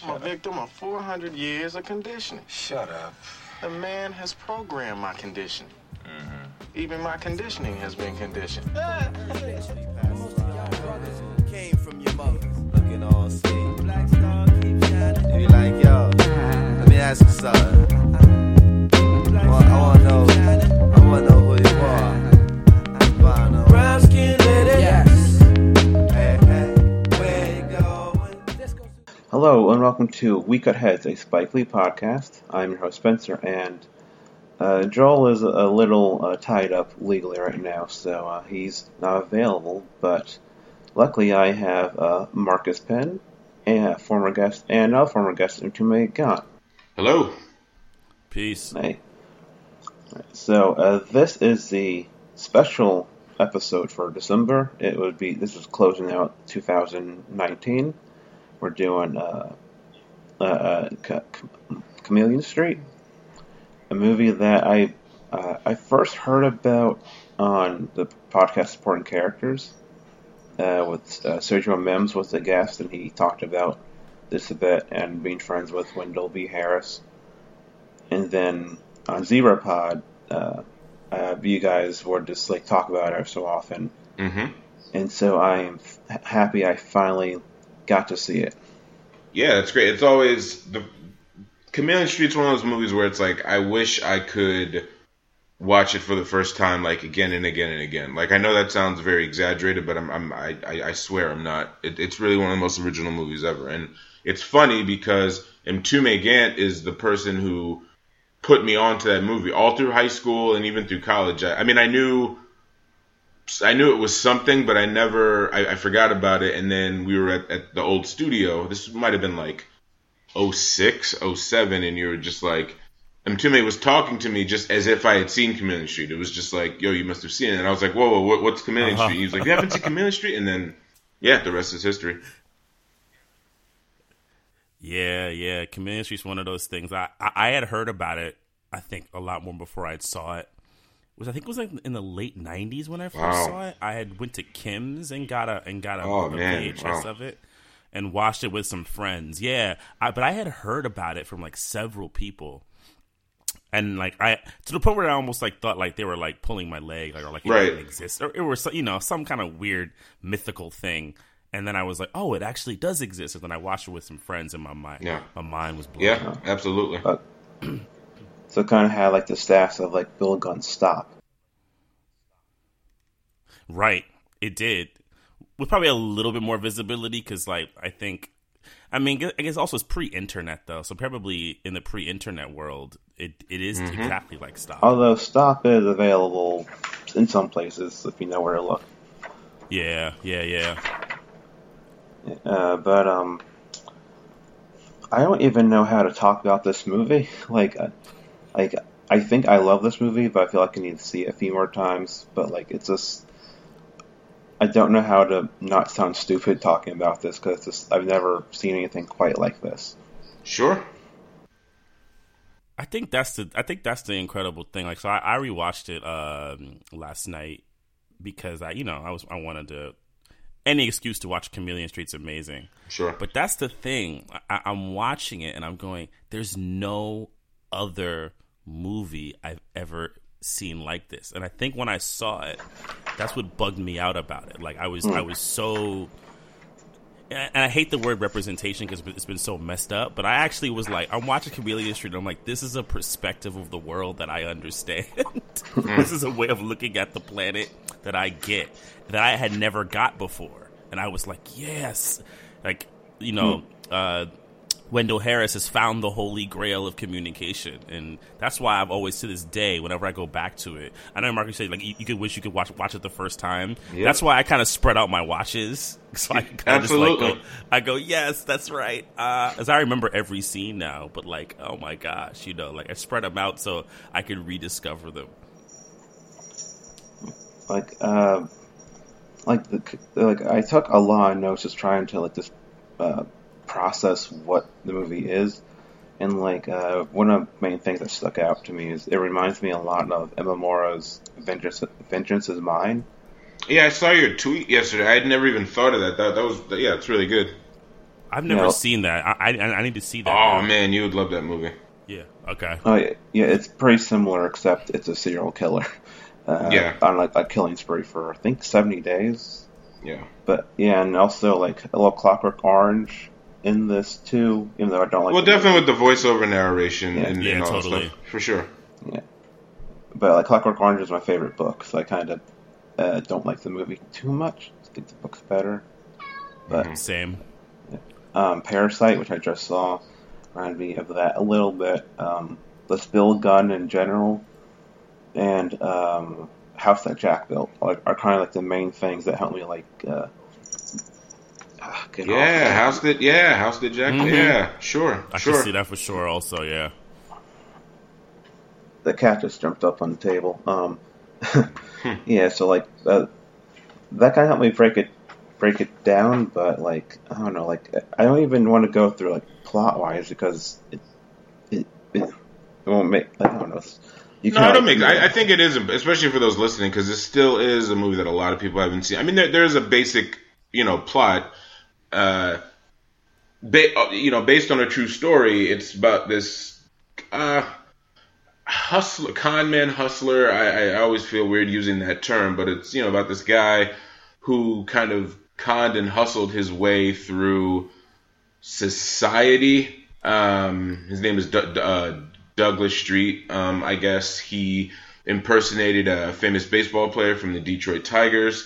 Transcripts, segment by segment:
I'm a victim of 400 years of conditioning. Shut up. The man has programmed my conditioning. Mm-hmm. Even my conditioning has been conditioned. Came from your mother, looking all sweet. Black star keep shining. You be like, yo, let me ask you something. I wanna know who you are. Brown skin lady, yes. Hey, where you going? Hello and welcome to We Cut Heads, a Spike Lee podcast. I'm your host Spencer, and Joel is a little tied up legally right now, so he's not available. But luckily, I have Marcus Penn, a former guest, and a former guest, Mtume Gant. Hello. Peace. Hey. So this is the special episode for December. This is closing out 2019. We're doing Chameleon Street, a movie that I first heard about on the podcast Supporting Characters with Sergio Mims was the guest, and he talked about this a bit and being friends with Wendell B. Harris. And then on Zebra Pod, you guys would just talk about it so often. Mm-hmm. And so I am happy I finally got to see it. Yeah, it's great. It's always Chameleon Street's one of those movies where it's like I wish I could watch it for the first time again and again and again. I know that sounds very exaggerated, but I swear I'm not. It's really one of the most original movies ever, and it's funny because Mtume Gant is the person who put me onto that movie all through high school and even through college. I knew it was something, but I forgot about it. And then we were at the old studio. This might have been 06, 07, and you were just Mtume was talking to me just as if I had seen Chameleon Street. It was just yo, you must have seen it. And I was like, whoa, what's Chameleon Street? He was like, you haven't seen Chameleon Street? And then, yeah, the rest is history. Yeah. Chameleon Street's one of those things. I had heard about it, I think, a lot more before I saw it. I think it was in the late 90s when I first saw it. I had went to Kim's and got a VHS of it and watched it with some friends. Yeah, but I had heard about it from several people. And to the point where I almost thought they were pulling my leg or it right. didn't exist, or it was some kind of weird mythical thing. And then I was like, oh, it actually does exist. And then I watched it with some friends, and my mind was blown. Yeah, absolutely. So it kind of had the stats of Bill Gunn Stop. Right, it did. With probably a little bit more visibility because I guess also it's pre-internet though. So probably in the pre-internet world, it is exactly like Stop. Although Stop is available in some places if you know where to look. Yeah. But I don't even know how to talk about this movie. I think I love this movie, but I feel like I need to see it a few more times. But it's just, I don't know how to not sound stupid talking about this because I've never seen anything quite like this. Sure. I think that's the incredible thing. So I rewatched it last night because I wanted to. Any excuse to watch Chameleon Street's amazing. Sure. But that's the thing. I'm watching it and I'm going, there's no other movie I've ever seen like this. And I think when I saw it, that's what bugged me out about it. I was so, and I hate the word representation because it's been so messed up, but I actually was I'm watching Chameleon Street and I'm like, this is a perspective of the world that I understand. This is a way of looking at the planet that I get, that I had never got before. And I was like, yes. Wendell Harris has found the holy grail of communication. And that's why I've always, to this day, whenever I go back to it, I know Marcus said, you could wish you could watch it the first time. Yep. That's why I kind of spread out my watches. So I kind of just go, yes, that's right. As I remember every scene now, but oh my gosh, I spread them out so I could rediscover them. I took a lot of notes just trying to just process what the movie is, and one of the main things that stuck out to me is it reminds me a lot of Emma Morrow's Vengeance Is Mine. Yeah, I saw your tweet yesterday. I had never even thought of that. That was it's really good. I've never seen that. I need to see that. Oh now. man, you would love that movie. Yeah. Okay. Oh yeah, it's pretty similar, except it's a serial killer. On like a killing spree for I think 70 days. Yeah. But yeah, and also like a little Clockwork Orange in this too, even though I don't like. Well, definitely with the voiceover narration and all totally. that stuff for sure. Yeah, but like Clockwork Orange is my favorite book, so I kind of don't like the movie too much. I think the book's better. But Same. Parasite, which I just saw, reminded me of that a little bit. The Spill Gun in general, and House That Jack Built are kind of like the main things that help me like get off. House That Jack. Yeah, sure. I can see that for sure. Also, yeah. The cat just jumped up on the table. Yeah, so like that kind of helped me break it down, but like I don't know, like I don't even want to go through like plot wise because it won't make. I don't know. I think it is, especially for those listening, because it still is a movie that a lot of people haven't seen. I mean, there's a basic, plot, based on a true story. It's about this con man hustler. I always feel weird using that term, but it's about this guy who kind of conned and hustled his way through society. His name is Douglas Street. I guess he impersonated a famous baseball player from the Detroit Tigers.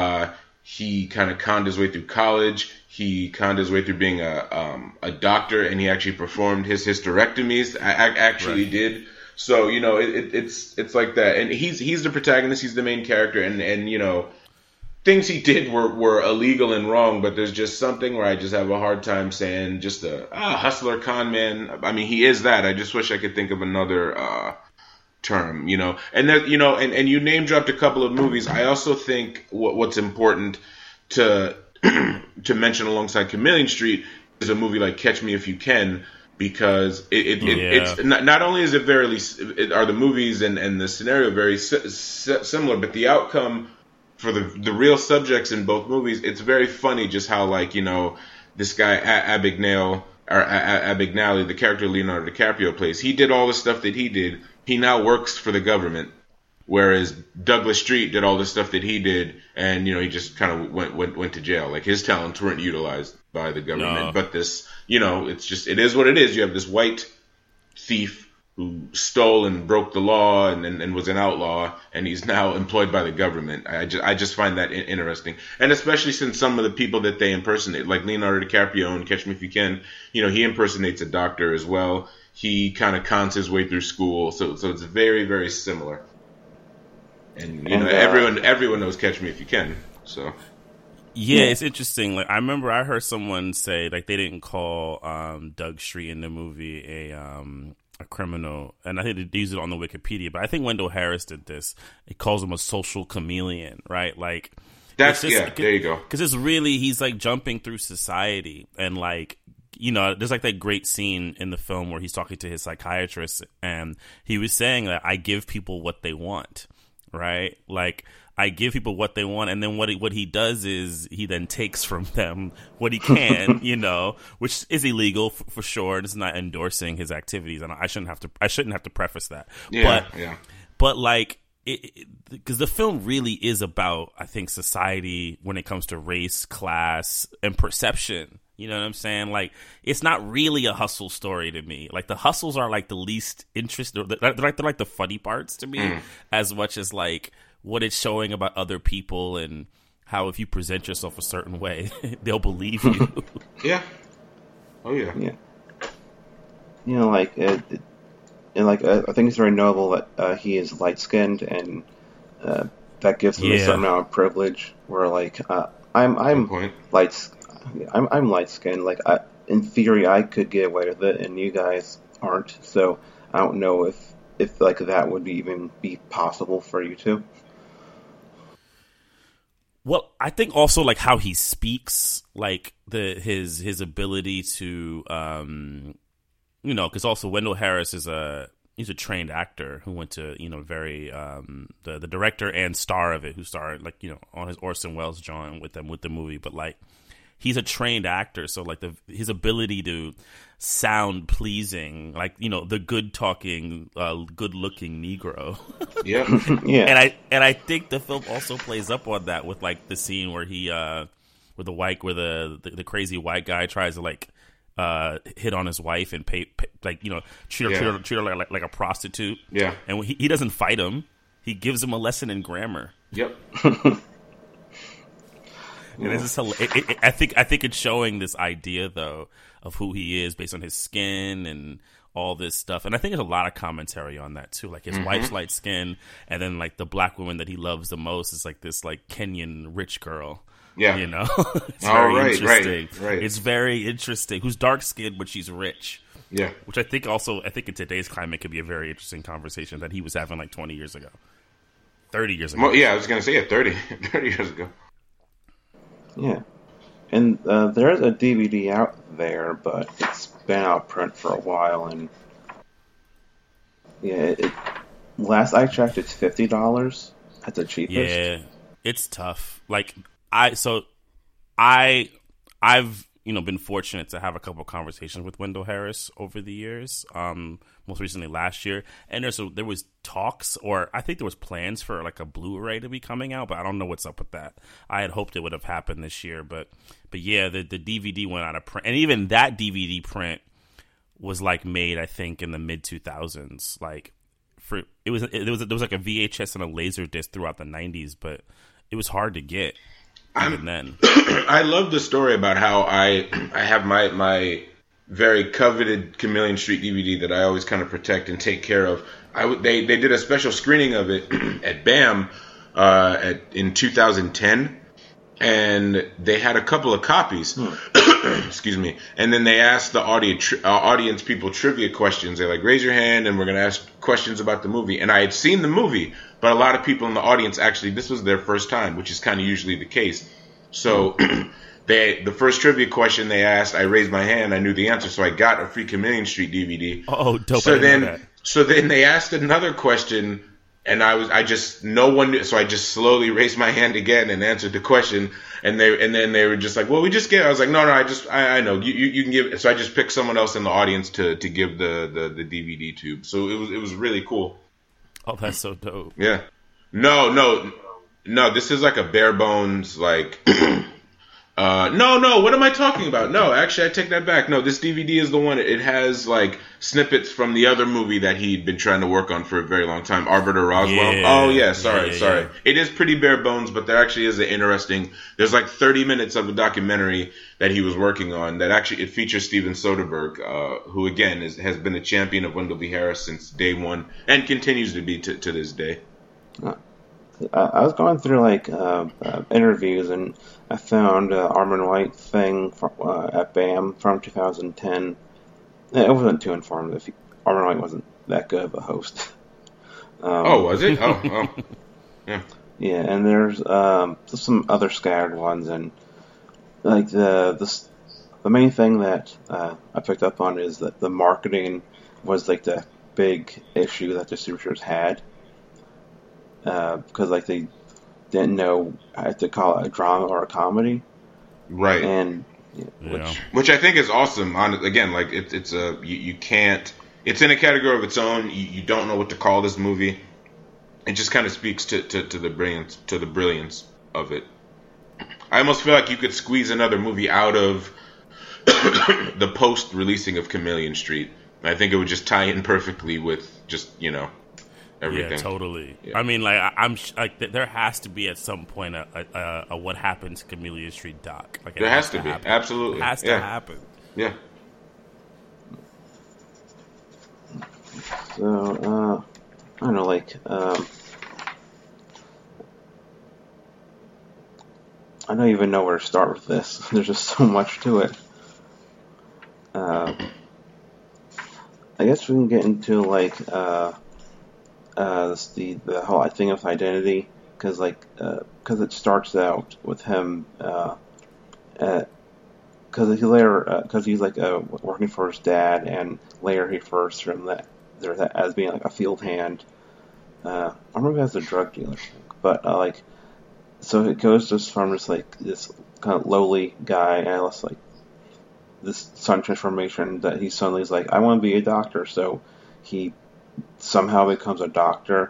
He kind of conned his way through college. He conned his way through being a doctor, and he actually performed his hysterectomies. Actually did. So it's like that, and he's the protagonist. He's the main character, and things he did were illegal and wrong, but there's just something where I just have a hard time saying just a hustler, con man. I mean, he is that. I just wish I could think of another term, And that, and you name dropped a couple of movies. I also think what's important to to mention alongside Chameleon Street is a movie like Catch Me If You Can, because it's not only is it are the movies and the scenario very similar, but the outcome for the real subjects in both movies, it's very funny just how this guy Abagnale, the character Leonardo DiCaprio plays, he did all the stuff that he did. He now works for the government, whereas Douglas Street did all the stuff that he did, and he just kind of went to jail. Like his talents weren't utilized by the government. No. But this, it is what it is. You have this white thief who stole and broke the law and was an outlaw, and he's now employed by the government. I just find that interesting. And especially since some of the people that they impersonate, like Leonardo DiCaprio in Catch Me If You Can, he impersonates a doctor as well. He kind of cons his way through school, so it's very, very similar. And everyone knows Catch Me If You Can, so... Yeah, it's interesting. Like I remember I heard someone say like they didn't call Doug Street in the movie a criminal, and I think they used it on the Wikipedia, but I think Wendell Harris did this. It calls him a social chameleon, right? Like that's there you go. Because it's really he's like jumping through society, and like there's like that great scene in the film where he's talking to his psychiatrist, and he was saying that I give people what they want, right? Like I give people what they want, and then what he does is he then takes from them what he can, which is illegal for sure. It's not endorsing his activities, and I shouldn't have to preface that. But like, because the film really is about, I think, society when it comes to race, class, and perception. You know what I'm saying? Like, it's not really a hustle story to me. Like, the hustles are like the least interesting. They're like the funny parts to me, as much as like what it's showing about other people and how if you present yourself a certain way, they'll believe you. Yeah. Oh yeah. Yeah. I think it's very notable that he is light skinned, and that gives him a certain amount of privilege. Where like I'm light skinned. Like in theory, I could get away with it, and you guys aren't. So I don't know if like that would even be possible for you two. Well, I think also like how he speaks, like his ability to, because also Wendell Harris he's a trained actor who went to very the director and star of it who starred like on his Orson Welles joint with the movie, but like he's a trained actor, so like his ability to sound pleasing, like, you know, the good talking, good looking Negro. Yeah. Yeah. And I think the film also plays up on that with like the scene where he where the crazy white guy tries to like hit on his wife and pay like, you know, treat her like a prostitute. Yeah. And he doesn't fight him. He gives him a lesson in grammar. Yep. And this is I think it's showing this idea though of who he is based on his skin and all this stuff. And I think there's a lot of commentary on that too. Like his wife's light skin, and then like the black woman that he loves the most is like this like Kenyan rich girl. Yeah. You know? It's very interesting. Right. It's very interesting. Who's dark skinned but she's rich. Yeah. Which I think in today's climate could be a very interesting conversation that he was having like 20 years ago. 30 years ago. Well, yeah, I was going to say 30 years ago. Yeah. And there's a DVD out there, but it's been out of print for a while, and yeah, last I checked, it's $50 at the cheapest. Yeah, it's tough. Like I've been fortunate to have a couple of conversations with Wendell Harris over the years. Most recently last year, and there was talks, or I think there was plans for like a Blu-ray to be coming out, but I don't know what's up with that. I had hoped it would have happened this year, but yeah, the DVD went out of print, and even that DVD print was like made, I think, in the mid 2000s. Like there was like a VHS and a Laserdisc throughout the 90s, but it was hard to get even then. I love the story about how I have my very coveted Chameleon Street DVD that I always kind of protect and take care of. They did a special screening of it at BAM in 2010, and they had a couple of copies. Excuse me. And then they asked the audience people trivia questions. They're like, raise your hand, and we're going to ask questions about the movie. And I had seen the movie, but a lot of people in the audience actually, this was their first time, which is kind of usually the case. So the first trivia question they asked, I raised my hand, I knew the answer, so I got a free Chameleon Street DVD. Oh, dope! So then they asked another question, and no one knew, so I just slowly raised my hand again and answered the question, and then they were just like, well, we just get. I was like, no, I know you can give. So I just picked someone else in the audience to give the DVD to. So it was really cool. Oh, that's so dope. Yeah. No. This is like a bare bones like. No, what am I talking about? No, actually, I take that back. No, this DVD is the one. It has like snippets from the other movie that he'd been trying to work on for a very long time, Arbiter Roswell. Yeah. Oh yeah, sorry. It is pretty bare bones, but there actually is an interesting. There's like 30 minutes of a documentary that he was working on that actually it features Steven Soderbergh, who again has been a champion of Wendell B. Harris since day one and continues to be to this day. I was going through like interviews, and I found Armond White thing at BAM from 2010. It wasn't too informative. Armond White wasn't that good of a host. Was it? Oh. Yeah. Yeah, and there's just some other scattered ones, and like the main thing that I picked up on is that the marketing was like the big issue that distributors had. Because like they didn't know how to call it a drama or a comedy, right? And which I think is awesome. Again, like it's you can't. It's in a category of its own. You don't know what to call this movie. It just kind of speaks to the brilliance of it. I almost feel like you could squeeze another movie out of the post releasing of Chameleon Street. And I think it would just tie in perfectly with just everything. Yeah, totally. Yeah. I mean, like I'm like there has to be at some point a what happened to Chameleon Street doc. Like there has to be, happen. absolutely, it has to happen. Yeah. So I don't know, like I don't even know where to start with this. There's just so much to it. I guess we can get into like the whole thing of identity, because it starts out with him because he's like working for his dad, and later he refers to him as being like a field hand. I remember as a drug dealer, but so it goes just from just like this kind of lowly guy, and it's like this sudden transformation that he suddenly is like, I want to be a doctor, so he somehow becomes a doctor.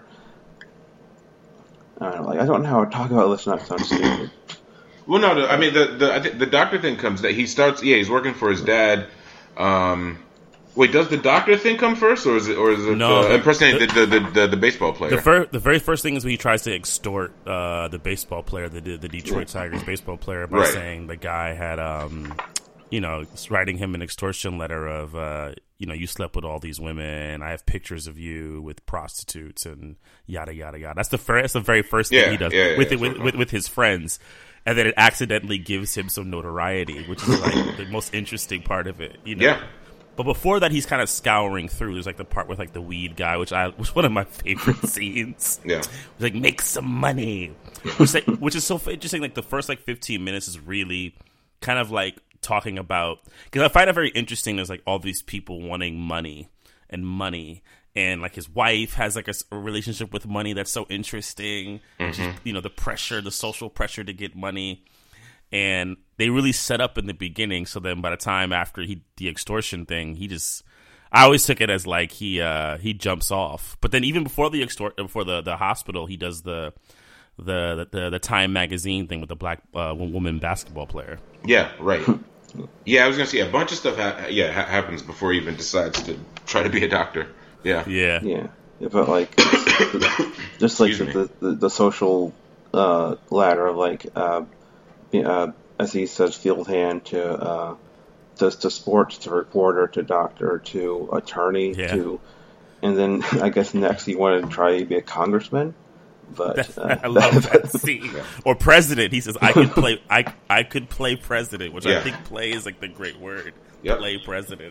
I don't know how to talk about this and not sound stupid. Well, no, I mean I think the doctor thing comes that he starts. Yeah, he's working for his dad. Wait, does the doctor thing come first, or is it no, impersonating the baseball player? The very first thing is when he tries to extort the baseball player, the Detroit Tigers baseball player, by saying the guy had writing him an extortion letter of you slept with all these women. I have pictures of you with prostitutes and yada yada yada. That's the very first thing he does with his friends, and then it accidentally gives him some notoriety, which is like the most interesting part of it. Yeah. But before that, he's kind of scouring through. There's like the part with like the weed guy, which was one of my favorite scenes. Yeah, it's like make some money, which is so interesting. Like the first 15 minutes is really kind of like talking about, because I find it very interesting. There's like all these people wanting money, and like his wife has like a relationship with money that's so interesting. Which is, the pressure, the social pressure to get money. And they really set up in the beginning, so then by the time after the extortion thing, I always took it as like he jumps off. But then even before the hospital, he does the Time magazine thing with the black woman basketball player. Yeah, right. Yeah, I was gonna say a bunch of stuff. Happens before he even decides to try to be a doctor. Yeah. But like, just like the social ladder of like. As he says, field hand to sports, to reporter, to doctor, to attorney, and then I guess next he wanted to try to be a congressman. But I love that scene. Or president. He says, "I could play. I could play president," which I think "play" is like the great word. Yep. Play president.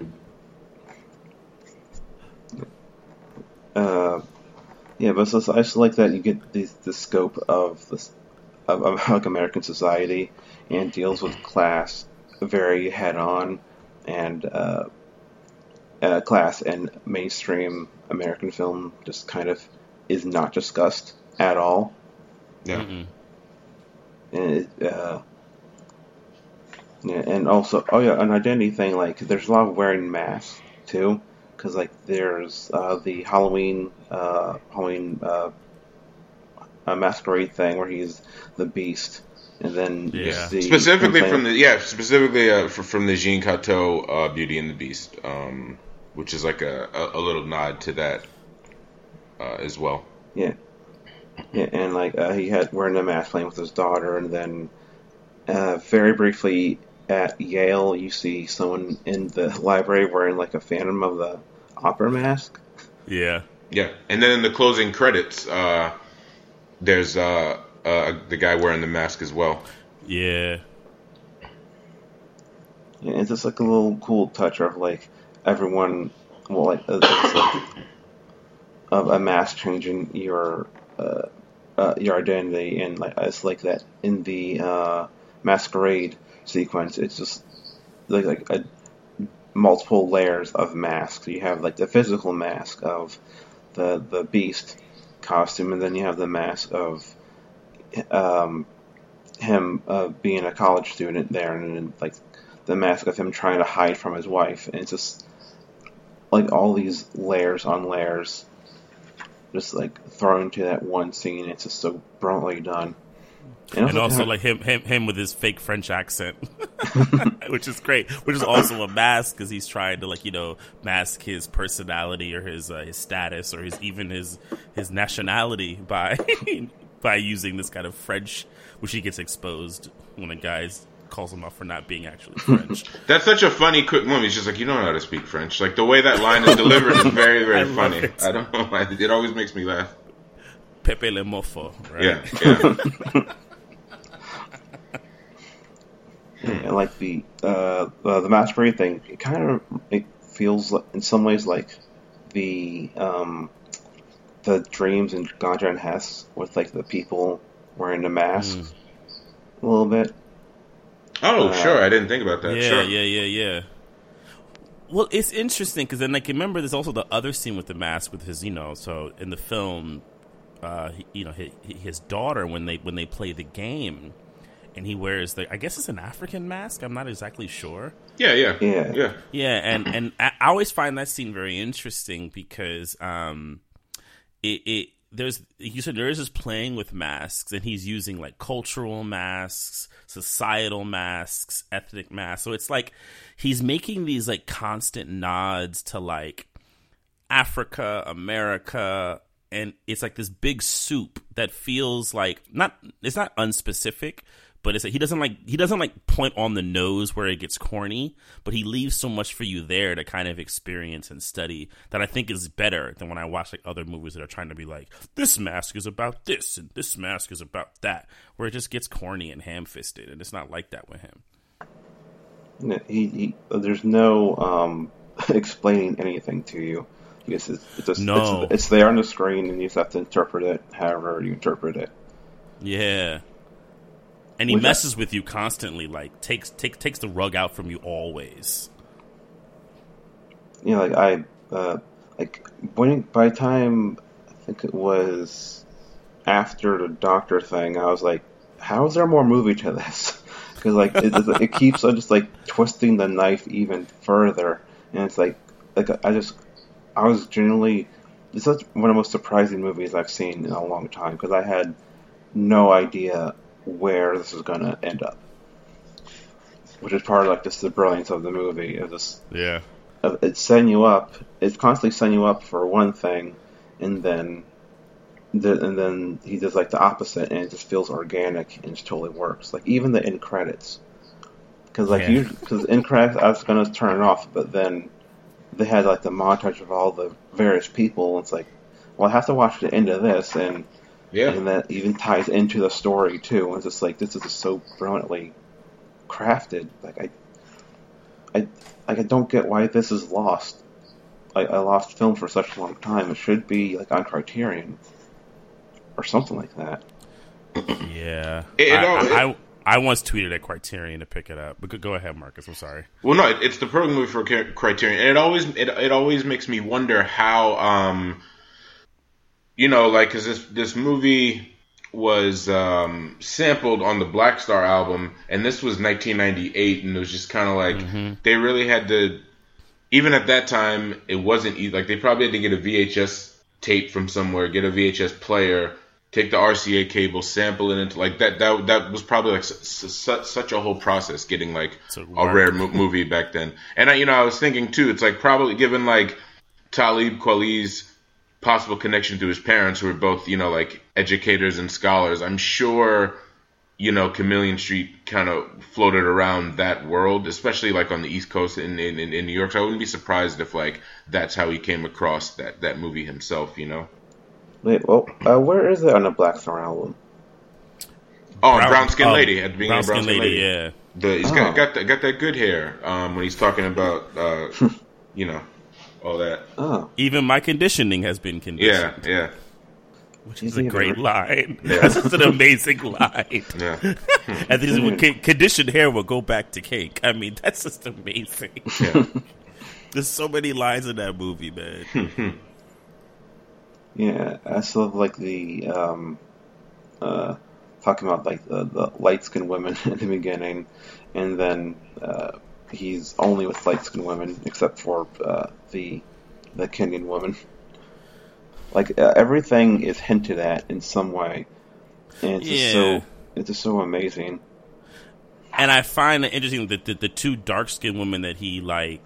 But I just like that you get the scope of this. Of like American society, and deals with class very head on, and class and mainstream American film just kind of is not discussed at all. Yeah. And and also an identity thing. Like there's a lot of wearing masks too, because like there's the Halloween a masquerade thing where he's the Beast, and then specifically from the Jean Cocteau Beauty and the Beast, which is like a little nod to that as well. Yeah, and like he had wearing a mask playing with his daughter, and then very briefly at Yale you see someone in the library wearing like a Phantom of the Opera mask. Yeah, and then in the closing credits. There's the guy wearing the mask as well. Yeah. Yeah, it's just like a little cool touch of like everyone, of a mask changing your identity, and like it's like that in the masquerade sequence. It's just like multiple layers of masks. You have like the physical mask of the Beast costume, and then you have the mask of him being a college student there, and then like the mask of him trying to hide from his wife, and it's just like all these layers on layers just like thrown into that one scene. It's just so brilliantly done. And also like him with his fake French accent, which is great. Which is also a mask because he's trying to mask his personality or his status or his nationality by using this kind of French, which he gets exposed when a guy calls him out for not being actually French. That's such a funny quick moment. He's just like, you don't know how to speak French. Like the way that line is delivered is very very funny. I don't know why it always makes me laugh. Pepe le Mofo, right? Yeah. And like the masquerade thing, it feels in some ways like the dreams in Ganja and Hess with like the people wearing the masks a little bit. Oh, sure. I didn't think about that. Yeah, sure. Yeah. Well, it's interesting because then remember there's also the other scene with the mask with his so in the film, his daughter when they play the game. and he wears I guess it's an African mask. I'm not exactly sure. Yeah. Yeah, and I always find that scene very interesting because there's this playing with masks, and he's using like cultural masks, societal masks, ethnic masks. So it's like he's making these like constant nods to like Africa, America, and it's like this big soup that feels like it's not unspecific, but it's like he doesn't like point on the nose where it gets corny, but he leaves so much for you there to kind of experience and study that I think is better than when I watch like other movies that are trying to be like, this mask is about this and this mask is about that, where it just gets corny and ham-fisted, and it's not like that with him. There's no explaining anything to you. It's there on the screen, and you just have to interpret it however you interpret it. Yeah. And he messes with you constantly, like takes the rug out from you always. You know, by the time I think it was after the doctor thing, I was like, how is there more movie to this? Because like it keeps on just like twisting the knife even further, and it's like I was genuinely, this is one of the most surprising movies I've seen in a long time, because I had no idea where this was going to end up. Which is part of like just the brilliance of the movie. It's setting you up. It's constantly setting you up for one thing, and then he does like the opposite, and it just feels organic and just totally works. Like even the end credits, because end credits I was going to turn it off, but then they had like the montage of all the various people, and it's like, well, I have to watch the end of this, and that even ties into the story too. And it's just like, this is just so brilliantly crafted. Like I don't get why this is lost. I lost film for such a long time. It should be like on Criterion or something like that. Yeah, I once tweeted at Criterion to pick it up. But go ahead, Marcus. I'm sorry. Well, no, it's the perfect movie for Criterion, and it always makes me wonder how because this movie was sampled on the Black Star album, and this was 1998, and it was just kind of like they really had to. Even at that time, it wasn't easy. Like they probably had to get a VHS tape from somewhere, get a VHS player, take the RCA cable, sample it into like that. That was probably like such a whole process getting like a rare movie back then. And I was thinking too, it's like probably given like Talib Kweli's possible connection to his parents, who were both like educators and scholars. I'm sure Chameleon Street kind of floated around that world, especially like on the East Coast in New York. So I wouldn't be surprised if like that's how he came across that movie himself. Wait, well, where is it on the Black Star album? Oh, Brown Skin Lady at the beginning of Brown Skin Lady. Yeah, He's got that good hair when he's talking about all that. Oh, even my conditioning has been conditioned. Yeah. Which is a great line. Yeah. That's just an amazing line. Yeah. And then conditioned hair will go back to cake. I mean, that's just amazing. Yeah. There's so many lines in that movie, man. Yeah, I still like the talking about like the light skinned women at the beginning, and then he's only with light skinned women except for the Kenyan woman. Like everything is hinted at in some way, and it's just so amazing. And I find it interesting that the two dark skinned women that he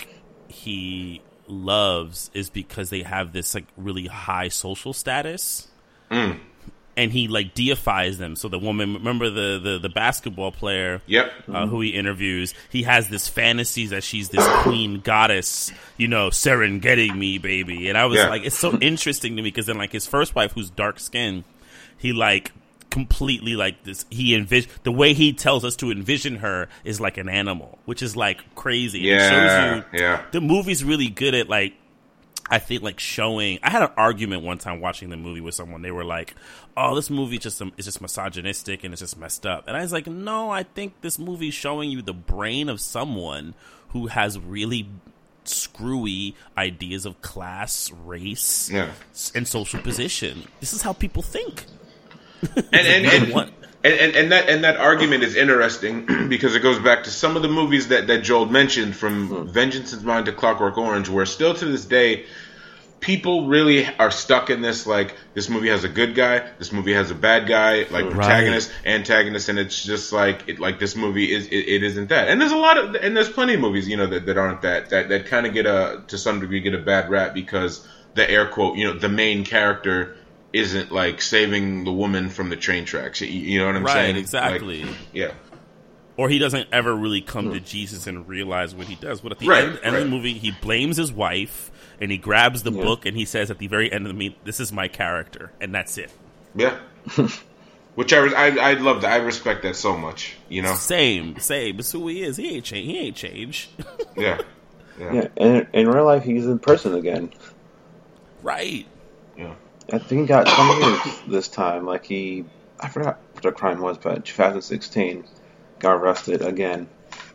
loves is because they have this like really high social status, and he like deifies them. So the woman, remember the basketball player, who he interviews, he has this fantasies that she's this queen goddess, Serengeti me, baby. And I was like, it's so interesting to me because then like his first wife, who's dark skinned, he like completely like this. The way he tells us to envision her is like an animal, which is like crazy. Yeah, it shows you the movie's really good at like, I think like showing. I had an argument one time watching the movie with someone. They were like, "Oh, this movie is just misogynistic and it's just messed up." And I was like, "No, I think this movie's showing you the brain of someone who has really screwy ideas of class, race, and social position. This is how people think." And that argument is interesting because it goes back to some of the movies that Joel mentioned, from Vengeance is Mine to Clockwork Orange, where still to this day people really are stuck in this, like, this movie has a good guy, this movie has a bad guy, like protagonist, antagonist, and it's just like this movie it isn't that. And there's plenty of movies, you know, that aren't that kind of to some degree get a bad rap because the air quote, you know, the main character isn't like saving the woman from the train tracks. You know what I'm saying? Right, exactly. Like, yeah. Or he doesn't ever really come to Jesus and realize what he does. But at the end of the movie, he blames his wife, and he grabs the book, and he says at the very end of the movie, "This is my character," and that's it. Yeah. Which I love that. I respect that so much. You know. Same. It's who he is. He ain't changed. Yeah. And in real life, he's in prison again. Right. Yeah. I think he got 20 years this time. Like I forgot what the crime was, but 2016, got arrested again.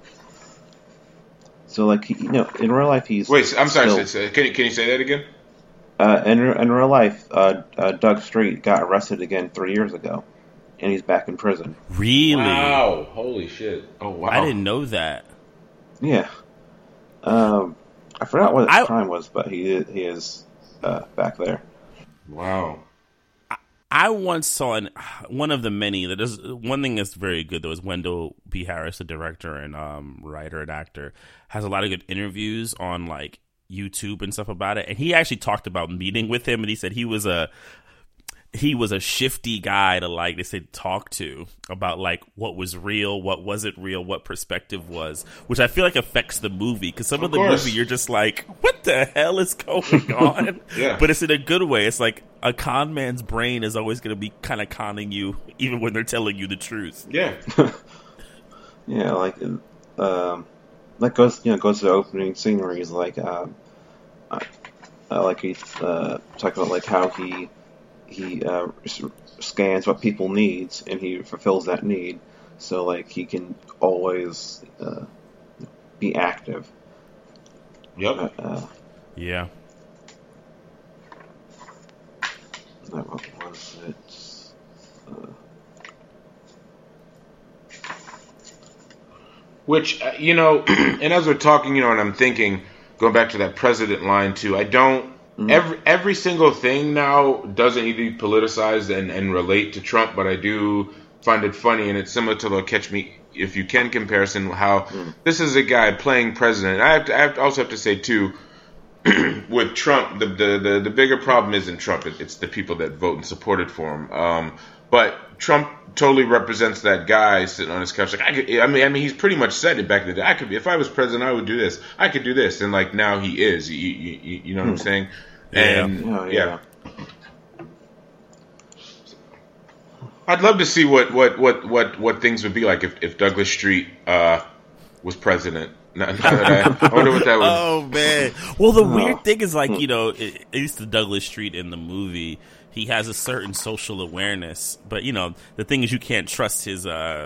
So, like, you know, in real life, he's... Wait, I'm sorry, can you say that again? In real life, Doug Street got arrested again 3 years ago, and he's back in prison. Really? Wow. Holy shit. Oh, wow. I didn't know that. Yeah. I forgot what his crime was, but he is back there. Wow. I once saw one of the many that is one thing that's very good though is Wendell B. Harris, the director and writer and actor, has a lot of good interviews on like YouTube and stuff about it. And he actually talked about meeting with him, and he said he was a shifty guy to, like, they said, talk to about like what was real, what wasn't real, what perspective was, which I feel like affects the movie because some of the movie you're just like, what the hell is going on? Yeah. But it's in a good way. It's like a con man's brain is always going to be kind of conning you, even when they're telling you the truth. Yeah. Yeah, like that goes to the opening scene where he's like he's talking about like how he scans what people needs and he fulfills that need, so like he can always be active. Yep. Yeah. What was it? Which, you know, and as we're talking, you know, and I'm thinking, going back to that president line too, I don't, every single thing now doesn't need to be politicized and relate to Trump, but I do find it funny, and it's similar to the Catch Me If You Can comparison, how this is a guy playing president. I also have to say too, with Trump, the bigger problem isn't Trump, it's the people that vote and supported for him. But Trump totally represents that guy sitting on his couch. Like I mean, he's pretty much said it back in the day. I could, if I was president, I would do this. I could do this, and like now he is. You know what I'm saying? And yeah. I'd love to see what things would be like if Douglas Street was president. I wonder what that would. Oh man! Well, the weird thing is, like, you know, at least the Douglas Street in the movie, he has a certain social awareness, but you know, the thing is, you can't trust his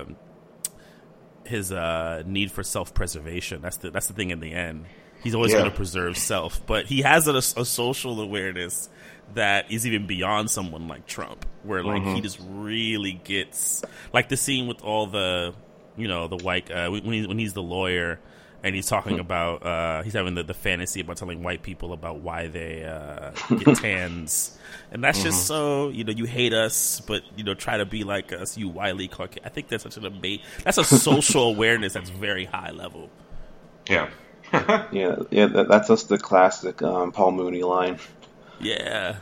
need for self-preservation. That's the thing in the end. He's always going to preserve self, but he has a social awareness that is even beyond someone like Trump, where like he just really gets, like the scene with all the, you know, the white when he's the lawyer and he's talking about he's having the fantasy about telling white people about why they get tans, and that's just so, you know, you hate us, but you know, try to be like us, you wily Caucasian. I think that's such an that's a social awareness that's very high level. Yeah. yeah. That's just the classic Paul Mooney line. Yeah.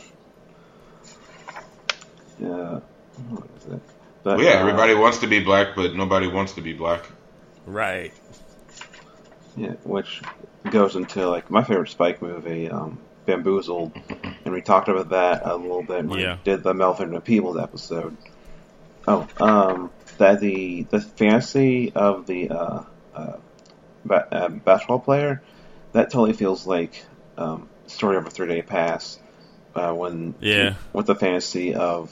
Yeah. But, everybody wants to be black, but nobody wants to be black. Right. Yeah, which goes into like my favorite Spike movie, Bamboozled, and we talked about that a little bit when we did the Melvin and the Peebles episode. That the fantasy of the basketball player, that totally feels like Story of a 3-Day Pass, with the fantasy of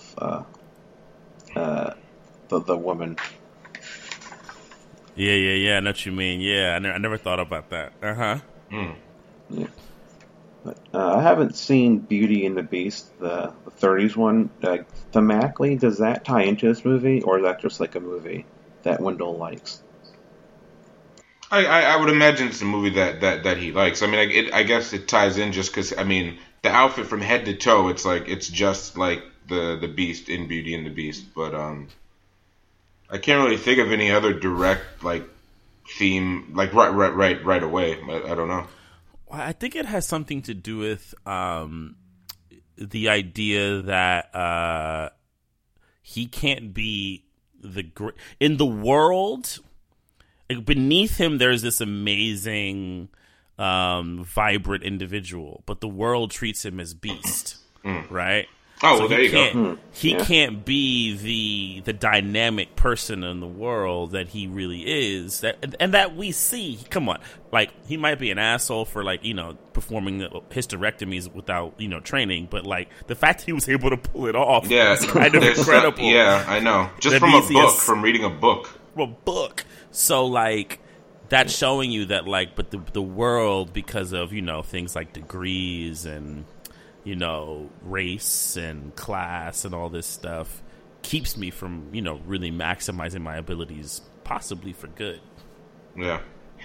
the woman. Yeah, I know what you mean. Yeah, I never thought about that. Yeah. But I haven't seen Beauty and the Beast, the 30s one. Thematically, does that tie into this movie, or is that just like a movie that Wendell likes? I would imagine it's a movie that he likes. I mean, I guess it ties in just because, I mean, the outfit from head to toe, it's just like the Beast in Beauty and the Beast. But I can't really think of any other direct like theme like right away. I don't know. I think it has something to do with the idea that he can't be in the world. Like, beneath him, there's this amazing, vibrant individual, but the world treats him as beast, right? Oh, so well, there you go. He can't be the dynamic person in the world that he really is, that we see. Come on, like, he might be an asshole for, like, you know, performing hysterectomies without, you know, training, but like the fact that he was able to pull it off, is kind of incredible. Yeah, I know. Just from a book, from reading a book. From a book. So, like, that's showing you that, like, but the world, because of, you know, things like degrees and, you know, race and class and all this stuff, keeps me from, you know, really maximizing my abilities, possibly for good. Yeah.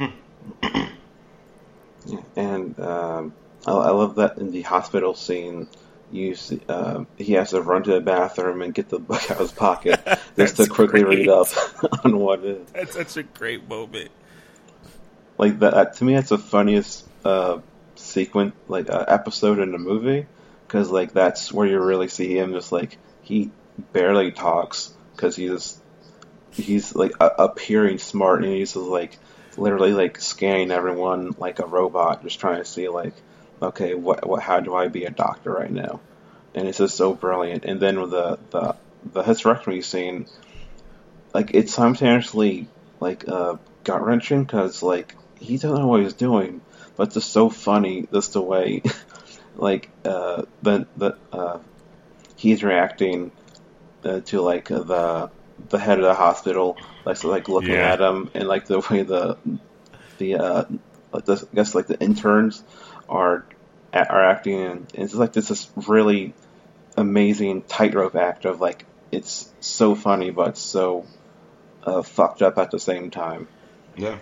And I love that in the hospital scene, he has to run to the bathroom and get the book out of his pocket just to quickly read up on what it is. That's such a great moment. Like that to me, that's the funniest sequence, like episode in the movie, because like that's where you really see him. Just like he barely talks because he's like appearing smart, and he's just like literally like scanning everyone like a robot, just trying to see like, okay, what how do I be a doctor right now? And it's just so brilliant. And then with the hysterectomy scene, like it's simultaneously like gut wrenching because like he doesn't know what he's doing, but it's just so funny just the way like he's reacting to like the head of the hospital, like looking at him, and like the way I guess like the interns are acting, and it's like this really amazing tightrope act of like it's so funny but so fucked up at the same time. Yeah.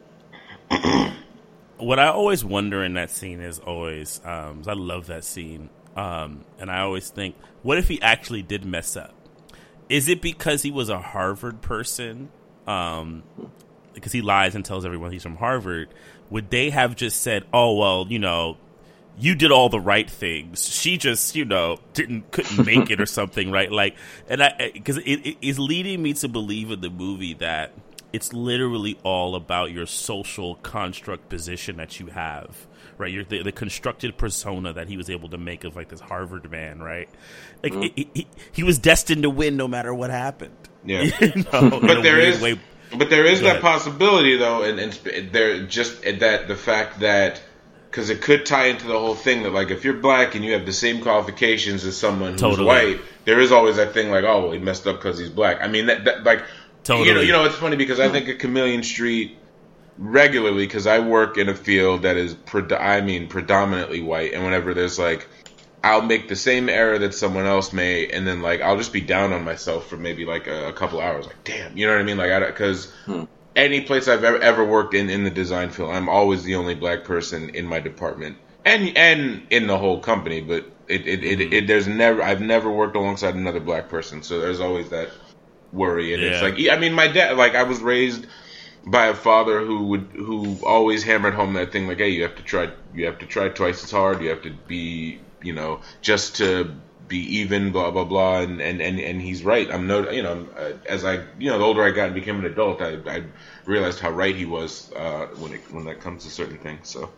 What I always wonder in that scene is always, I love that scene, and I always think, what if he actually did mess up? Is it because he was a Harvard person? Because he lies and tells everyone he's from Harvard. Would they have just said, "Oh well, you know, you did all the right things. She just, you know, couldn't make it or something," right? Like, and because it is leading me to believe in the movie that it's literally all about your social construct position that you have, right? The constructed persona that he was able to make of like this Harvard man, right? Like he was destined to win no matter what happened. Yeah, you know, but there is that possibility though, and there just that the fact that. Because it could tie into the whole thing that, like, if you're black and you have the same qualifications as someone who's white, there is always that thing like, oh, well, he messed up because he's black. I mean, that like, you know, it's funny because I think of Chameleon Street regularly because I work in a field that is, predominantly white, and whenever there's like, I'll make the same error that someone else may, and then like I'll just be down on myself for maybe like a couple hours, like, damn, you know what I mean? Like, because. Any place I've ever worked in the design field, I'm always the only black person in my department and in the whole company. But I've never worked alongside another black person, so there's always that worry. And it's like, I mean, my dad, like, I was raised by a father who always hammered home that thing, like, hey, you have to try twice as hard, you have to be, you know, just to be even, blah blah blah, and he's right. I'm no, you know, as I, you know, the older I got and became an adult, I realized how right he was when that comes to certain things. So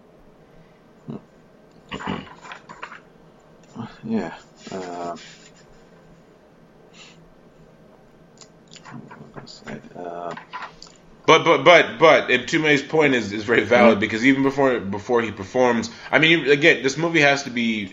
yeah. But Tume's point is very valid because even before he performs, I mean, again, this movie has to be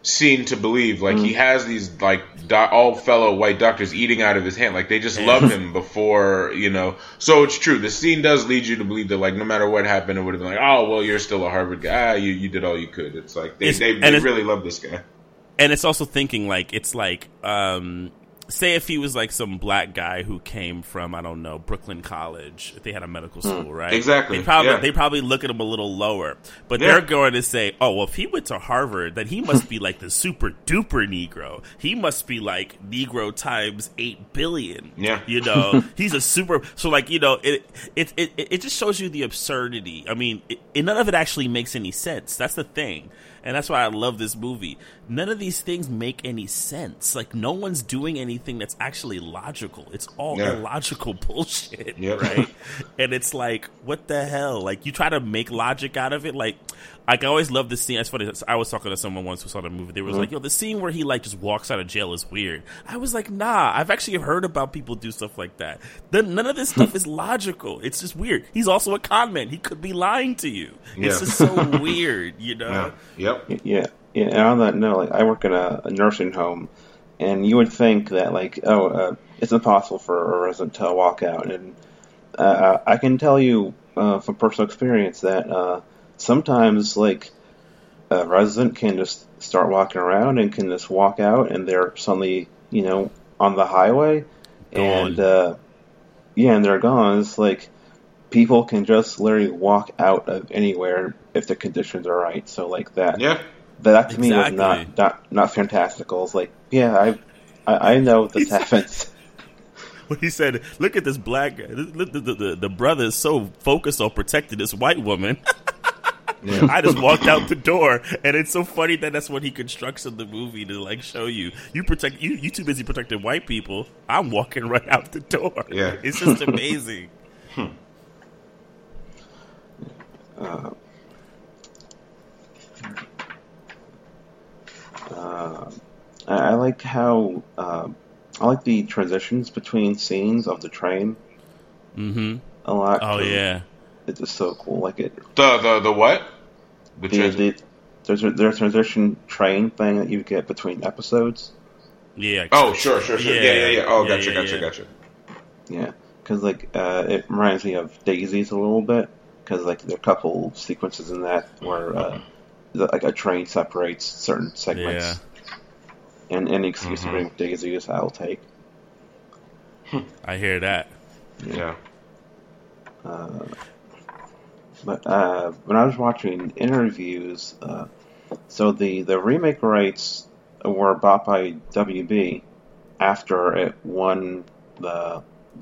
scene to believe. Like he has these like all fellow white doctors eating out of his hand. Like they just love him before, you know. So it's true. The scene does lead you to believe that like no matter what happened, it would have been like, oh well, you're still a Harvard guy. You did all you could. It's like they really love this guy. And it's also thinking like it's like say if he was like some black guy who came from, I don't know, Brooklyn College, if they had a medical school, right? Exactly. They probably look at him a little lower. But they're going to say, oh, well, if he went to Harvard, then he must be like the super duper Negro. He must be like Negro times 8 billion. Yeah. You know, he's a super, so like, you know, it just shows you the absurdity. I mean, none of it actually makes any sense. That's the thing. And that's why I love this movie. None of these things make any sense. Like, no one's doing anything that's actually logical. It's all illogical bullshit, right? And it's like, what the hell? Like, you try to make logic out of it. Like I always love the scene. It's funny. I was talking to someone once who saw the movie. They was like, yo, the scene where he, like, just walks out of jail is weird. I was like, nah. I've actually heard about people do stuff like that. None of this stuff is logical. It's just weird. He's also a con man. He could be lying to you. It's just so weird, you know? Yeah. And on that note, like I work in a nursing home, and you would think that like, it's impossible for a resident to walk out, and I can tell you from personal experience that sometimes like a resident can just start walking around and can just walk out, and they're suddenly, you know, on the highway, and and they're gone. It's like people can just literally walk out of anywhere if the conditions are right. So like that. Yeah. That to me was not fantastical. It's like, I know this happens. When he said, "Look at this black guy. The brother is so focused on protecting this white woman." I just walked out the door, and it's so funny that that's what he constructs in the movie to like show you. You too busy protecting white people. I'm walking right out the door. Yeah, it's just amazing. I like how I like the transitions between scenes of the train. A lot. Oh yeah, it's just so cool. Like it. The what? There's a transition train thing that you get between episodes. Yeah. Oh sure. Yeah. Oh, gotcha. Yeah, because like it reminds me of Daisies a little bit, because like there are a couple sequences in that where like a train separates certain segments. Yeah. And any excuse to bring Daisies, I'll take. I hear that. Yeah. But when I was watching interviews, so the remake rights were bought by WB after it won the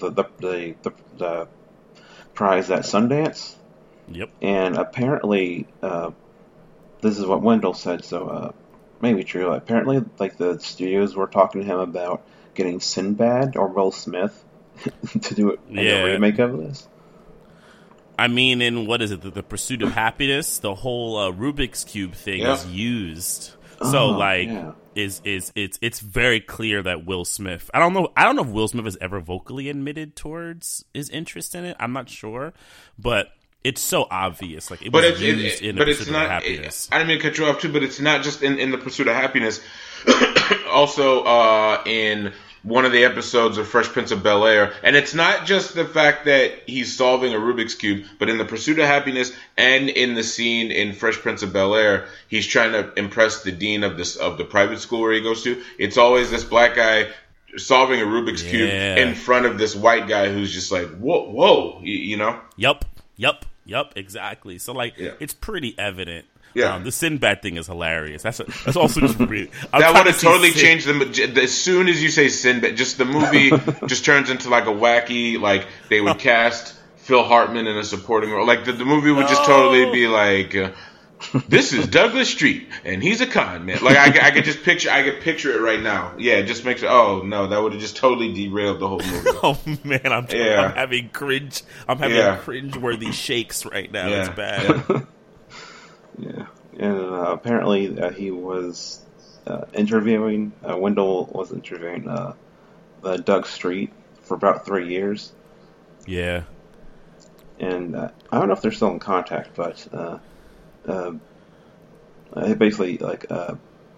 prize at Sundance. Yep. And apparently, this is what Wendell said. So. Maybe true. Apparently, like the studios were talking to him about getting Sinbad or Will Smith to do a remake of this. I mean, in what is it? The Pursuit of Happiness, the whole Rubik's Cube thing is used. So it's very clear that Will Smith. I don't know if Will Smith has ever vocally admitted towards his interest in it. I'm not sure, but. It's so obvious, like in the Pursuit of Happiness. I didn't mean to cut you off too, but it's not just in the Pursuit of Happiness. Also, in one of the episodes of Fresh Prince of Bel-Air, and it's not just the fact that he's solving a Rubik's Cube, but in the Pursuit of Happiness and in the scene in Fresh Prince of Bel-Air, he's trying to impress the dean of the private school where he goes to. It's always this black guy solving a Rubik's Cube in front of this white guy who's just like, whoa, you know? Yep, exactly. So, like, it's pretty evident. Yeah. The Sinbad thing is hilarious. That's also just weird. That would have totally changed as soon as you say Sinbad, just the movie just turns into like a wacky, like, they would cast Phil Hartman in a supporting role. Like, the movie would just totally be like, this is Douglas Street, and he's a con man. Like, I could just picture it right now. Yeah, just make sure. Oh no, that would have just totally derailed the whole movie. Oh man, I'm having cringe. I'm having cringe-worthy shakes right now. It's bad. And apparently he was interviewing. Wendell was interviewing Doug Street for about 3 years. Yeah. And I don't know if they're still in contact, but. Basically, like,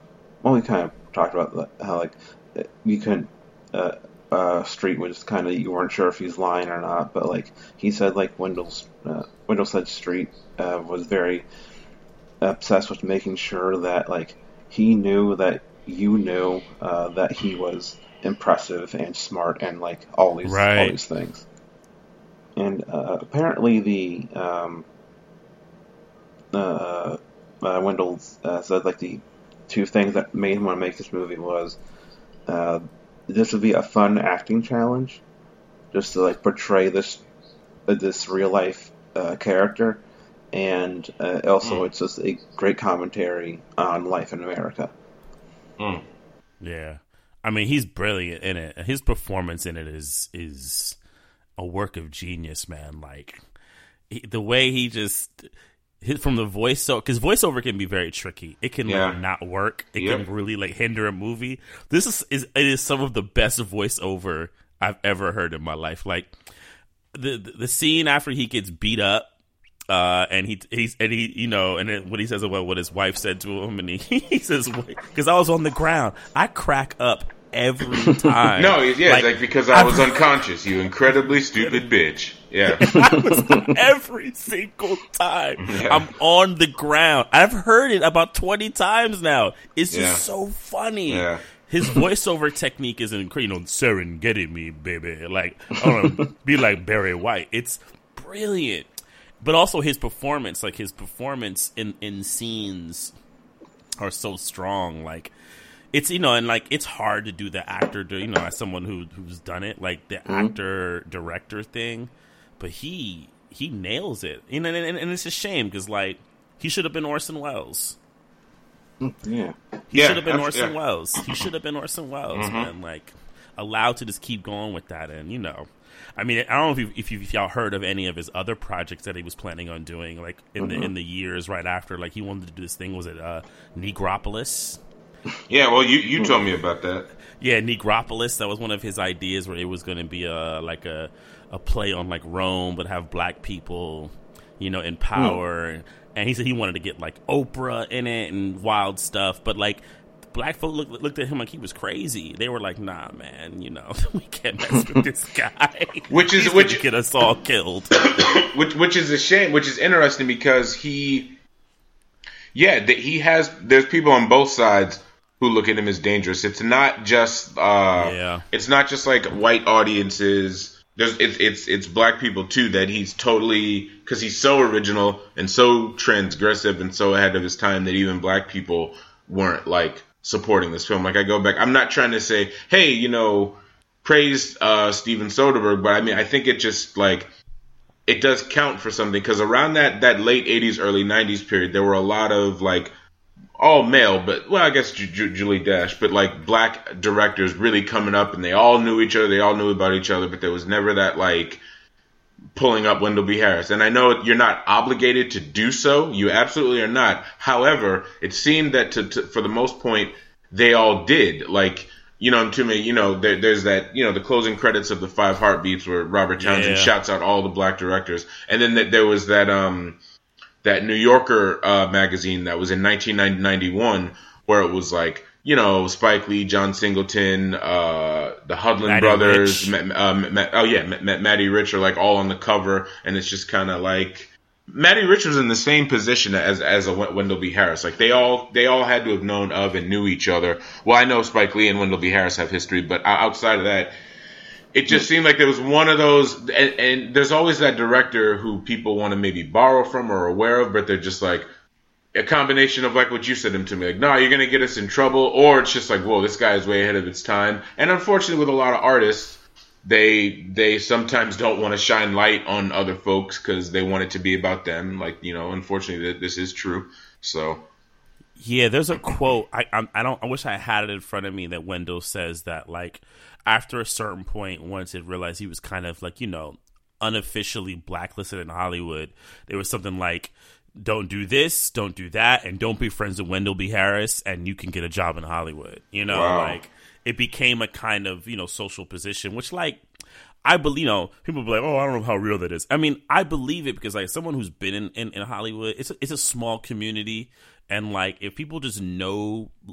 well, we kind of talked about how like you couldn't Street was kind of, you weren't sure if he's lying or not, but like he said, like Wendell said Street was very obsessed with making sure that like he knew that you knew that he was impressive and smart and like all these things. And apparently Wendell said like the two things that made him want to make this movie was this would be a fun acting challenge, just to like portray this real life character, and also it's just a great commentary on life in America. Yeah, I mean he's brilliant in it. His performance in it is a work of genius, man. Like the way he just from the voiceover, because voiceover can be very tricky. It can like not work. It can really like hinder a movie. This is some of the best voiceover I've ever heard in my life. Like the scene after he gets beat up, and he you know, and then when he says about what his wife said to him, and he says, because I was on the ground, I crack up every time. No, yeah, like because I was unconscious, you incredibly stupid bitch. Yeah. I was every single time. Yeah. I'm on the ground. I've heard it about 20 times now. It's just so funny. Yeah. His voiceover technique is incredible. You know, Serengeti me, baby. Like, I don't know, be like Barry White. It's brilliant. But also his performance, like his performance in scenes are so strong. Like, it's, you know, and like it's hard to do the actor, you know, as someone who's done it, like the actor director thing. But he nails it, you know, and it's a shame because like he should have been Orson Welles. Yeah, he should have been Orson Welles. He should have been Orson Welles, man. Like allowed to just keep going with that, and you know, I mean, I don't know if y'all heard of any of his other projects that he was planning on doing, like in the years right after. Like he wanted to do this thing. Was it Negropolis? Yeah, well, you told me about that. Yeah, Negropolis. That was one of his ideas where it was going to be a play on like Rome, but have black people, you know, in power. And he said he wanted to get like Oprah in it and wild stuff. But like black folk looked at him like he was crazy. They were like, "Nah, man, you know, we can't mess with this guy." which get us all killed. which is a shame. Which is interesting because there's people on both sides who look at him as dangerous. It's not just it's not just like white audiences. It's black people too that he's totally, because he's so original and so transgressive and so ahead of his time that even black people weren't like supporting this film. Like I go back, I'm not trying to say, hey, you know, praise Steven Soderbergh, but I mean I think it just like it does count for something, because around that late 80s, early 90s period, there were a lot of like all male, but well, I guess Julie Dash, but like black directors really coming up, and they all knew each other, they all knew about each other, but there was never that like pulling up Wendell B. Harris. And I know you're not obligated to do so, you absolutely are not. However, it seemed that for the most point, they all did. Like, you know, to me, you know, there's that, you know, the closing credits of the Five Heartbeats where Robert Townsend shouts out all the black directors, and then there was that New Yorker magazine that was in 1991 where it was like, you know, Spike Lee, John Singleton, the Hudlin Matty brothers, Rich. Matty Rich are like all on the cover, and it's just kind of like Matty Rich was in the same position as a Wendell B. Harris. Like they all had to have known of and knew each other. Well, I know Spike Lee and Wendell B. Harris have history, but outside of that, it just seemed like there was one of those, and there's always that director who people want to maybe borrow from or aware of, but they're just like a combination of like what you said to me, like, no, you're going to get us in trouble, or it's just like, whoa, this guy is way ahead of its time. And unfortunately, with a lot of artists, they sometimes don't want to shine light on other folks because they want it to be about them. Like, you know, unfortunately, this is true. So. Yeah, there's a quote. I wish I had it in front of me that Wendell says that like after a certain point, once it realized he was kind of like, you know, unofficially blacklisted in Hollywood, there was something like, don't do this, don't do that, and don't be friends with Wendell B. Harris, and you can get a job in Hollywood. You know, like it became a kind of, you know, social position, which like I believe, you know, people be like, oh, I don't know how real that is. I mean, I believe it because like someone who's been in Hollywood, it's a small community. And like, if people just know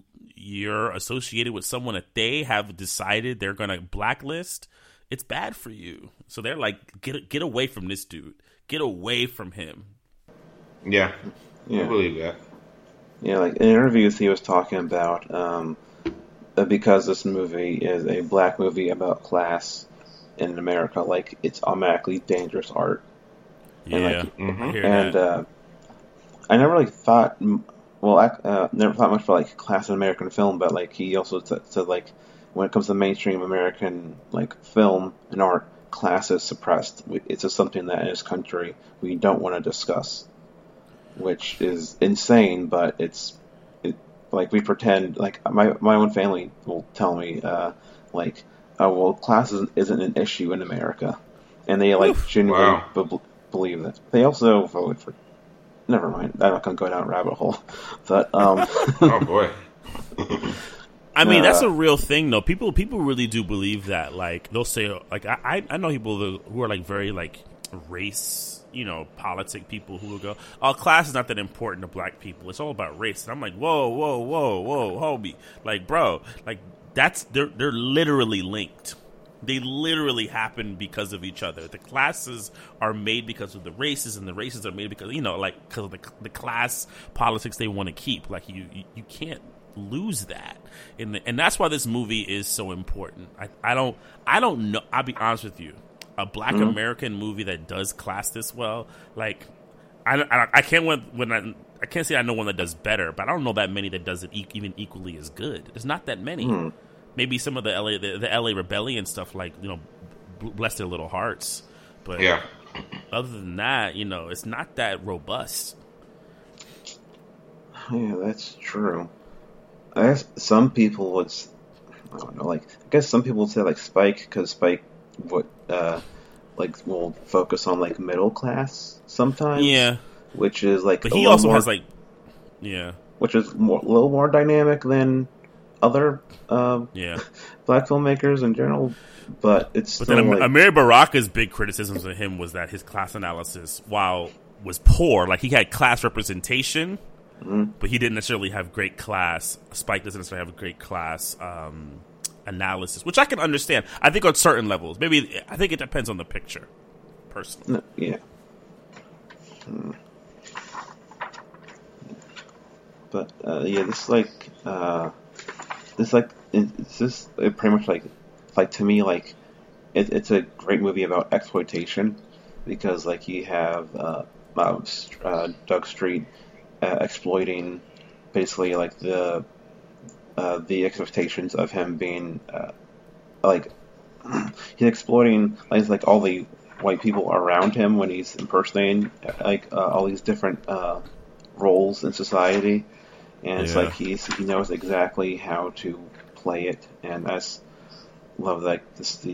you're associated with someone that they have decided they're going to blacklist, it's bad for you. So they're like, get away from this dude. Get away from him. Yeah. I believe that. Yeah, like in interviews he was talking about because this movie is a black movie about class in America, like it's automatically dangerous art. Yeah, and I never like thought, never thought much about like class in American film, but like he also said like when it comes to mainstream American like film and art, class is suppressed. It's just something that in this country we don't want to discuss, which is insane. But like we pretend, like my own family will tell me like, oh well, class isn't an issue in America, and they like genuinely believe that. They also voted for. Never mind. I'm not gonna go down a rabbit hole, but oh boy. I mean, that's a real thing, though. People really do believe that. Like, they'll say, like, I know people who are, like, very, like, race, politic people who will go, oh, class is not that important to black people. It's all about race. And I'm like, whoa, homie. Like, bro, like, they're literally linked. They literally happen because of each other. The classes are made because of the races, and the races are made because, because of the class politics they want to keep. Like, you can't lose that, and that's why this movie is so important. I don't know. I'll be honest with you, a Black American movie that does class this well, like I can't say I know one that does better, but I don't know that many that does it even equally as good. There's not that many. Maybe some of the LA Rebellion stuff, like Bless Their Little Hearts, but other than that, it's not that robust. Yeah, that's true. I guess some people would, I don't know, like, I guess some people would say, like, Spike, because Spike would, will focus on, like, middle class sometimes. Yeah. Which is, like, but he also has, like, which is a little more dynamic than other, black filmmakers in general, but it's still, then like... Amiri Baraka's big criticisms of him was that his class analysis, while was poor, like, he had class representation... But he didn't necessarily have great class. Spike doesn't necessarily have a great class analysis, which I can understand. I think on certain levels. I think it depends on the picture, personally. No, yeah. But, it's pretty much like to me, like, it's a great movie about exploitation, because, like, you have Doug Street exploiting basically like the expectations of him being he's exploiting like all the white people around him when he's impersonating all these different roles in society, and it's like he knows exactly how to play it, and I just love that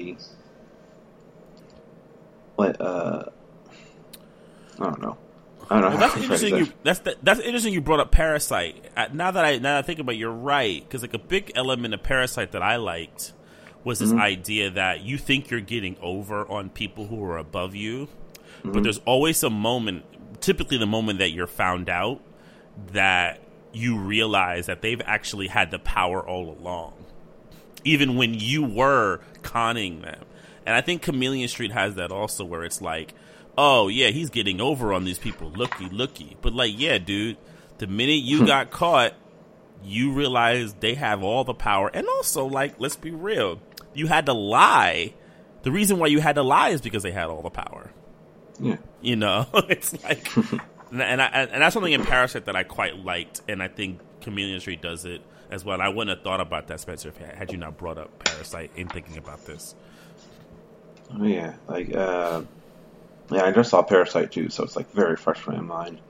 I don't know. Well, that's interesting. That's interesting. You brought up Parasite. Now that I think about it, you're right, because like a big element of Parasite that I liked was this idea that you think you're getting over on people who are above you, but there's always a moment, typically the moment that you're found out, that you realize that they've actually had the power all along, even when you were conning them. And I think Chameleon Street has that also, where it's like, oh, yeah, he's getting over on these people. Looky. But, like, yeah, dude, the minute you got caught, you realized they have all the power. And also, like, let's be real. You had to lie. The reason why you had to lie is because they had all the power. Yeah. It's like... and that's something in Parasite that I quite liked. And I think Chameleon Street does it as well. I wouldn't have thought about that, Spencer, had you not brought up Parasite in thinking about this. Oh, yeah. Like, yeah, I just saw Parasite too, so it's like very fresh in my mind.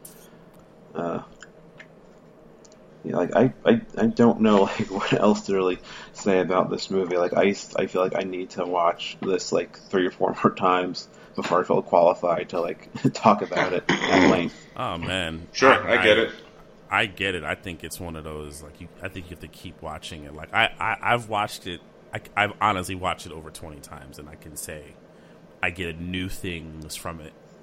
Like I don't know like what else to really say about this movie. Like I feel like I need to watch this like 3 or 4 more times before I feel qualified to like talk about it at length. Oh man, sure, I get it. I get it. I think it's one of those like I think you have to keep watching it. Like I've watched it. I've honestly watched it over 20 times, and I can say I get new things from it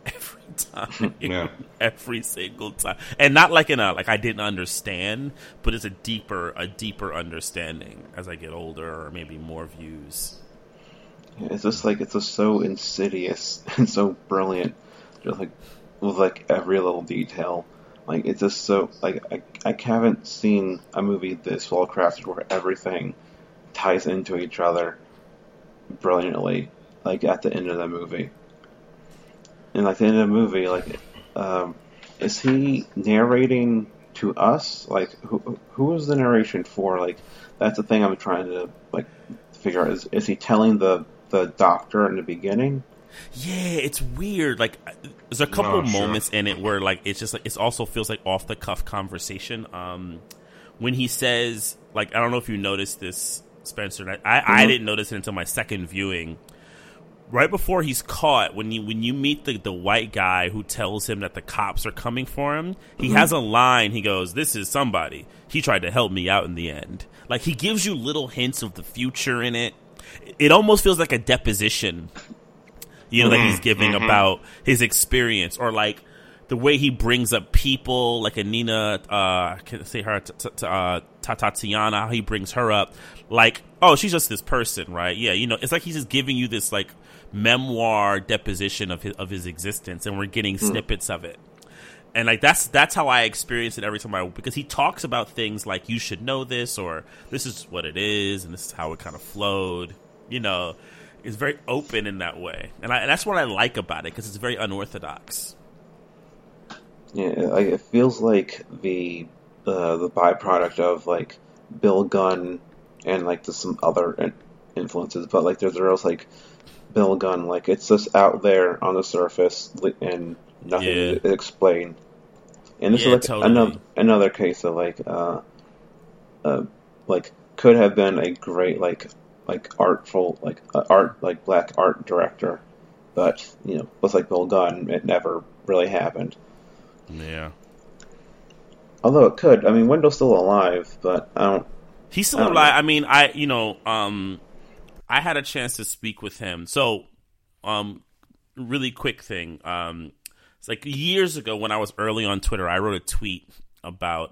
every time. Yeah. Every single time. And not like in a like I didn't understand, but it's a deeper understanding as I get older, or maybe more views. It's just so insidious and so brilliant, just like with like every little detail. Like it's just so like I haven't seen a movie this well crafted where everything ties into each other brilliantly. Like at the end of the movie, and like the end of the movie, like is he narrating to us? Like who is the narration for? Like that's the thing I'm trying to like figure out. Is he telling the doctor in the beginning? Yeah, it's weird. Like, there's a couple moments in it where, like, it's just like it also feels like off the cuff conversation. When he says, like, I don't know if you noticed this, Spencer. I didn't notice it until my second viewing. Right before he's caught, when you meet the white guy who tells him that the cops are coming for him, he has a line. He goes, "This is somebody. He tried to help me out in the end." Like, he gives you little hints of the future in it. It almost feels like a deposition, that he's giving about his experience, or like the way he brings up people, like Anina, I can't say her, Tatiana, how he brings her up, like, oh, she's just this person, right? Yeah, it's like he's just giving you this like memoir deposition of his existence, and we're getting snippets of it. And like that's how I experience it every time because he talks about things like you should know this, or this is what it is, and this is how it kind of flowed. It's very open in that way, and that's what I like about it because it's very unorthodox. Yeah, it feels like the byproduct of like Bill Gunn and like some other influences, but like there's like Bill Gunn, like it's just out there on the surface and nothing to explain. And this is like totally. another case of like could have been a great like artful black art director, but was like Bill Gunn, it never really happened. Yeah. Although it could. I mean, Wendell's still alive, but I don't. He's still alive. I mean, I had a chance to speak with him. So, really quick thing. It's like years ago when I was early on Twitter, I wrote a tweet about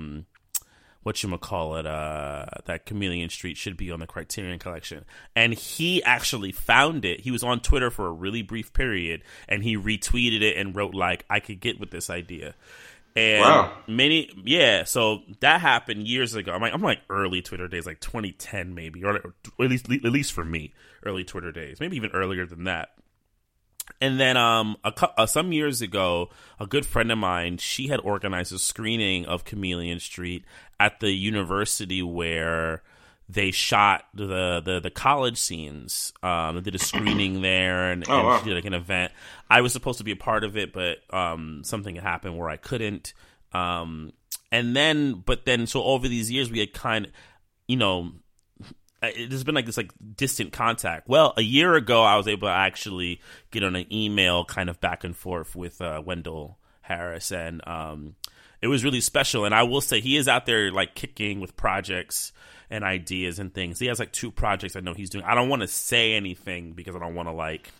that Chameleon Street should be on the Criterion Collection, and he actually found it. He was on Twitter for a really brief period, and he retweeted it and wrote like, "I could get with this idea." And so that happened years ago. I'm like early Twitter days, like 2010 maybe, or at least for me, early Twitter days, maybe even earlier than that. And then some years ago, a good friend of mine, she had organized a screening of Chameleon Street at the university where they shot the college scenes. They did a screening there, and she did like an event. I was supposed to be a part of it, but something happened where I couldn't. So over these years, we had kind of, there's been like this like distant contact. Well, a year ago, I was able to actually get on an email kind of back and forth with Wendell Harris, and it was really special. And I will say he is out there like kicking with projects and ideas and things. He has like 2 projects I know he's doing. I don't want to say anything because I don't want to like,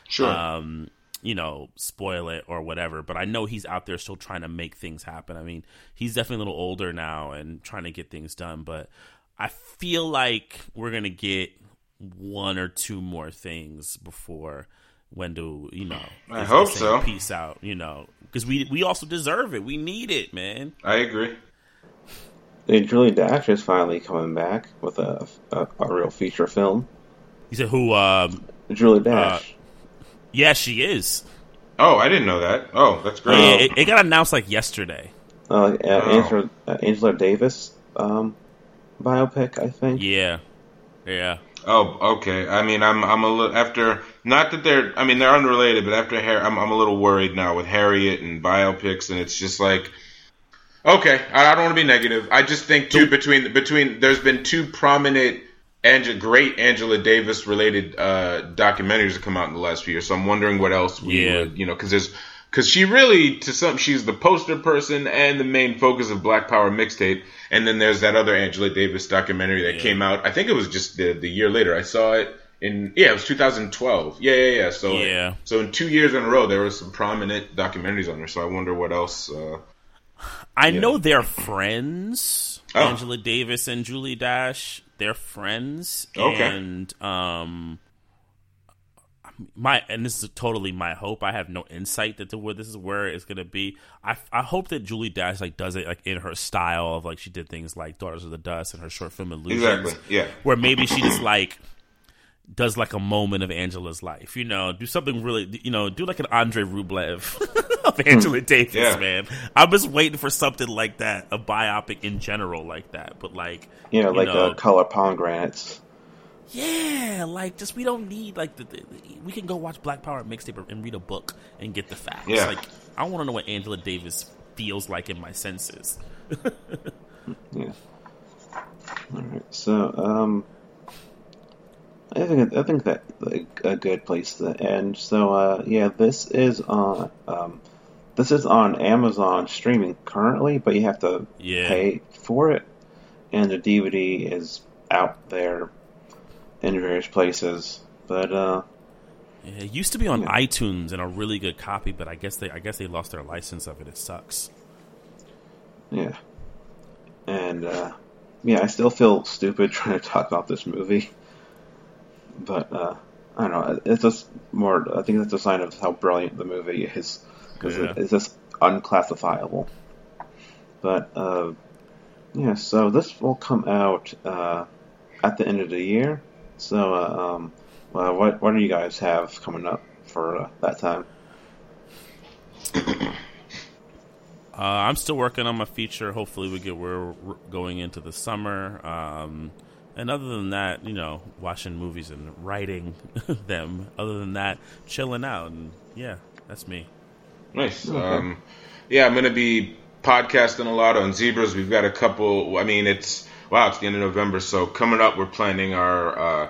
spoil it or whatever. But I know he's out there still trying to make things happen. I mean, he's definitely a little older now and trying to get things done, but I feel like we're going to get 1 or 2 more things before Wendell, I hope so. Peace out, because we also deserve it. We need it, man. I agree. Julie Dash is finally coming back with a real feature film. You said who? Julie Dash. Yeah, she is. Oh, I didn't know that. Oh, that's great. It got announced like yesterday. Angela Davis biopic, I think. Yeah. Oh, okay. I mean, I'm a little after. Not that they're unrelated, but after I'm a little worried now with Harriet and biopics, and it's just like, okay, I don't want to be negative. I just think too between there's been 2 prominent great Angela Davis related documentaries that come out in the last few years. So I'm wondering what else we would, because she really she's the poster person and the main focus of Black Power mixtape. And then there's that other Angela Davis documentary that came out. I think it was just the year later. I saw it, it was 2012. Yeah. So Yeah. So in 2 years in a row, there were some prominent documentaries on there. So I wonder what else. I know they're friends. Oh. Angela Davis and Julie Dash. They're friends. Okay. And this is totally my hope. I have no insight that this is where it's gonna be. I hope that Julie Dash like does it like in her style of like she did things like Daughters of the Dust and her short film Illusions. Exactly. Yeah. Where maybe she just like does like a moment of Angela's life, do something really, do like an Andrei Rublev of Angela Davis, Yeah. man. I'm just waiting for something like that, a biopic in general like that, but like, Color Pomegranates. yeah, like just we don't need like we can go watch Black Power mixtape and read a book and get the facts. Yeah. Like I want to know what Angela Davis feels like in my senses. Yeah. All right. So, I think that a good place to end. So, this is on Amazon streaming currently, but you have to pay for it, and the DVD is out there in various places. But it used to be on iTunes and a really good copy, but I guess they lost their license of it. It sucks. Yeah. And I still feel stupid trying to talk about this movie. But I don't know. It's just more. I think that's a sign of how brilliant the movie is, because it's just unclassifiable. But so this will come out at the end of the year. So, what do you guys have coming up for that time? I'm still working on my feature. Hopefully, we're going into the summer. And other than that, watching movies and writing them. Other than that, chilling out. And that's me. Nice. Okay. I'm going to be podcasting a lot on Zebras. We've got a couple. I mean, it's the end of November. So coming up, we're planning our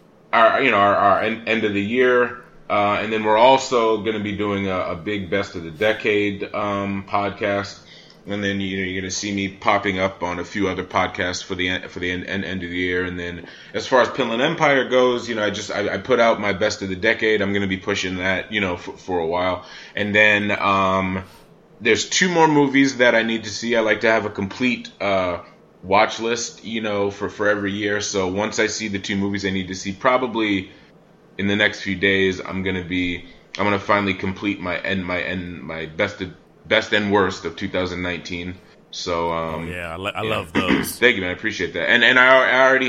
end of the year. And then we're also going to be doing a big best of the decade podcast. And then you're going to see me popping up on a few other podcasts for the end of the year. And then as far as Pinland Empire goes, I put out my best of the decade. I'm going to be pushing that, for a while. And then there's 2 more movies that I need to see. I like to have a complete watch list, for every year. So once I see the 2 movies I need to see, probably in the next few days, I'm going to finally complete my best and worst of 2019. So I love those. Thank you, man. I appreciate that. And I already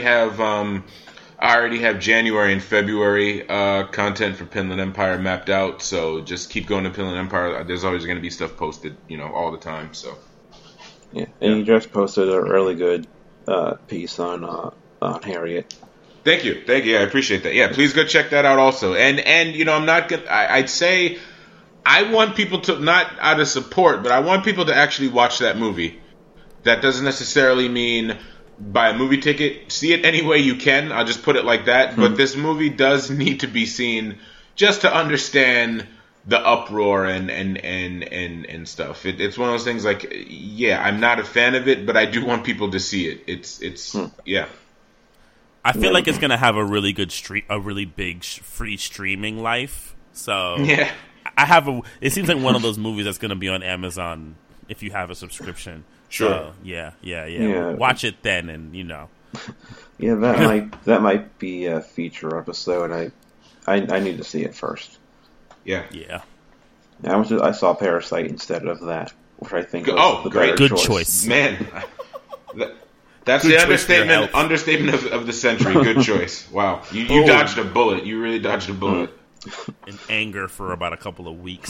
have January and February content for Pinland Empire mapped out. So just keep going to Pinland Empire. There's always going to be stuff posted, all the time. So you just posted a really good piece on Harriet. Thank you. I appreciate that. Yeah, please go check that out also. And I'm not gonna. I'd say I want people to, not out of support, but I want people to actually watch that movie. That doesn't necessarily mean buy a movie ticket. See it any way you can. I'll just put it like that. Mm-hmm. But this movie does need to be seen just to understand the uproar and stuff. It's one of those things like, I'm not a fan of it, but I do want people to see it. It's. I feel like it's gonna have a really good a really big free streaming life. So it seems like one of those movies that's gonna be on Amazon if you have a subscription. Sure. So, watch it then, and that might be a feature episode. I need to see it first. Yeah. I saw Parasite instead of that, which I think was the great. better Good choice, man. That's good the understatement of the century. Good choice. Wow, you dodged a bullet. You really dodged a bullet. In anger for about a couple of weeks.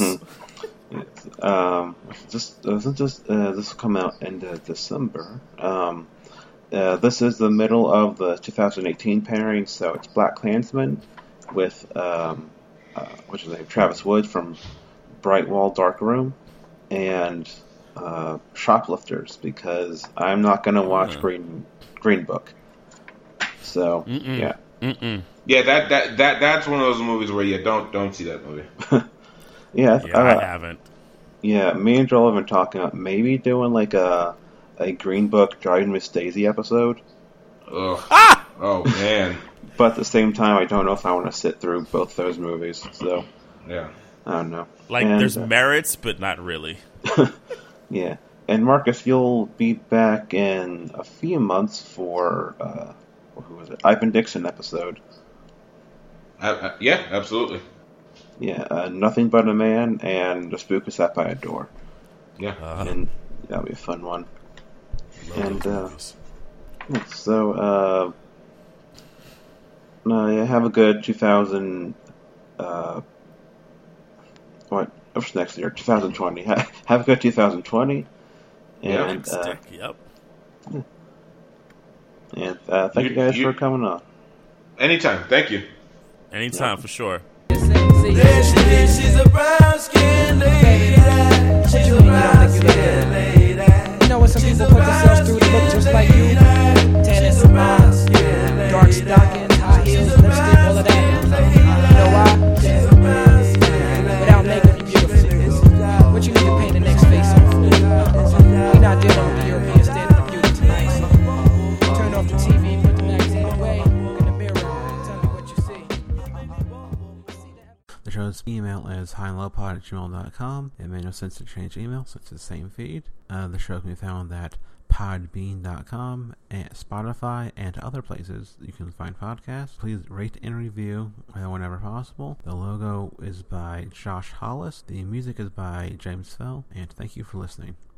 This will come out end of December. This is the middle of the 2018 pairing, so it's BlacKkKlansman with what's his name, Travis Wood from Bright Wall Dark Room, and Shoplifters, because I'm not going to watch Green Book. So Mm-mm. That's one of those movies where don't see that movie. I haven't. Yeah, me and Joel have been talking about maybe doing like a Green Book Driving Miss Daisy episode. Ugh. Oh man. But at the same time, I don't know if I want to sit through both those movies. So Yeah. I don't know. Like, And, there's merits, but not really. Yeah. And Marcus, you'll be back in a few months for who was it? Ivan Dixon episode. Yeah, absolutely. Yeah, Nothing But a Man and The Spook is Sat by a Door. Yeah. And that'll be a fun one. Love And those movies. so, yeah, have a good 2000. What's next year? 2020. Have a good 2020. Yeah. And Stick, yep. thank you guys for coming on. Anytime. Thank you. Anytime, for sure. There she is, she's a brown skin lady. She's a brown skin lady. You know when some people put themselves through to look just like you? Tennis, dark stockings, high heels, lipstick, all of that. You know why? Without makeup, you're beautiful. But you need to paint the next face off. We're not dealing with the European standard of beauty tonight. So turn off the TV, put the magazine away, look in the mirror, tell me what you see. The show's email is highandlowpod@gmail.com. It made no sense to change email since it's the same feed. The show can be found at podbean.com, and Spotify, and other places you can find podcasts. Please rate and review whenever possible. The logo is by Josh Hollis. The music is by James Fell. And thank you for listening.